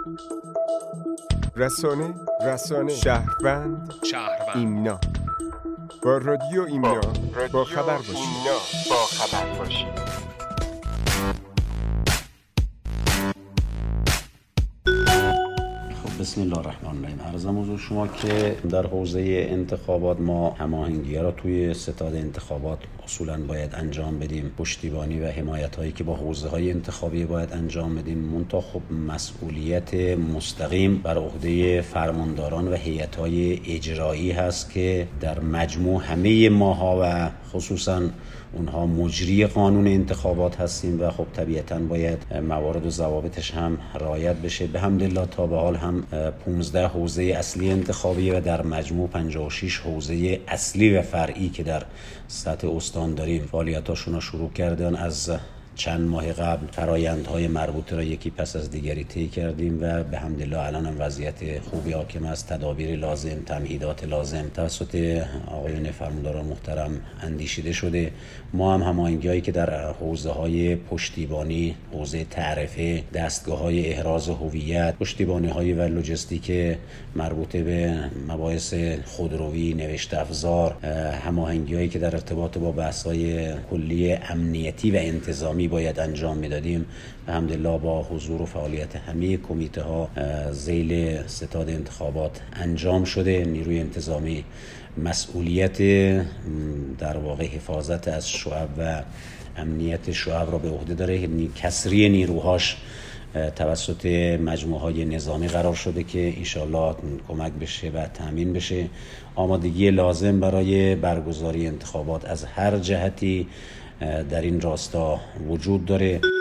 رسانه شهروند ایمنا با رادیو ایمنا با خبر باشید. بسم الله الرحمن الرحیم. عرضم حضور شما که در حوزه انتخابات ما هماهنگی را توی ستاد انتخابات اصولا باید انجام بدیم، پشتیبانی و حمایت هایی که با حوزه های انتخابی باید انجام بدیم. منتها خب مسئولیت مستقیم بر عهده فرمانداران و هیئت های اجرایی هست که در مجموع همه ماها و خصوصا اونها مجری قانون انتخابات هستیم و خب طبیعتاً باید موارد و ضوابطش هم رعایت بشه. به حمدالله تا به حال هم 15 حوزه اصلی انتخابی و در مجموع 56 حوزه اصلی و فرعی که در سطح استان داریم فعالیتاشون رو شروع کردن. از چند ماه قبل فرآیندهای مربوطه را یکی پس از دیگری طی کردیم و به حمدالله الان هم وضعیت خوبی حاکم است. تدابیر لازم، تمهیدات لازم توسط آقایون فرمانداران محترم اندیشیده شده. ما هم هماهنگی‌هایی که در حوزه‌های پشتیبانی، حوزه تعرفه، دستگاه‌های احراز هویت، پشتیبانی‌های و لوجستیک مربوطه به مباحث خودرویی، نوشته افزار، هماهنگی‌هایی که در ارتباط با بحث‌های کلی امنیتی و انتظامی باید انجام میدادیم الحمدلله با حضور و فعالیت همه کمیته ها ذیل ستاد انتخابات انجام شده. نیروی انتظامی مسئولیت در واقع حفاظت از شعب و امنیت شعب را به عهده داره. کسری نیروهاش توسط مجموعه های نظامی قرار شده که انشالله کمک بشه و تامین بشه. آمادگی لازم برای برگزاری انتخابات از هر جهتی در این راستا وجود داره.